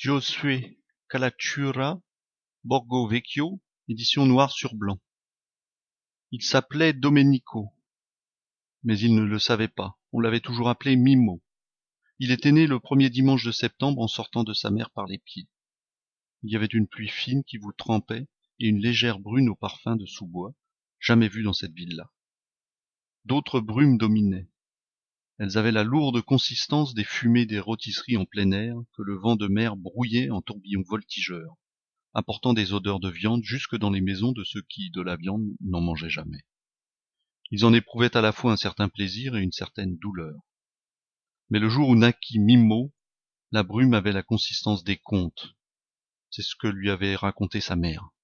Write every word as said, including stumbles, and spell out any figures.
Giosuè Calacciura, Borgo Vecchio, édition noir sur blanc. Il s'appelait Domenico, mais il ne le savait pas. On l'avait toujours appelé Mimmo. Il était né le premier dimanche de septembre en sortant de sa mère par les pieds. Il y avait une pluie fine qui vous trempait et une légère brune au parfum de sous-bois, jamais vue dans cette ville-là. D'autres brumes dominaient. Elles avaient la lourde consistance des fumées des rôtisseries en plein air que le vent de mer brouillait en tourbillons voltigeurs, apportant des odeurs de viande jusque dans les maisons de ceux qui, de la viande, n'en mangeaient jamais. Ils en éprouvaient à la fois un certain plaisir et une certaine douleur. Mais le jour où naquit Mimmo, la brume avait la consistance des contes. C'est ce que lui avait raconté sa mère.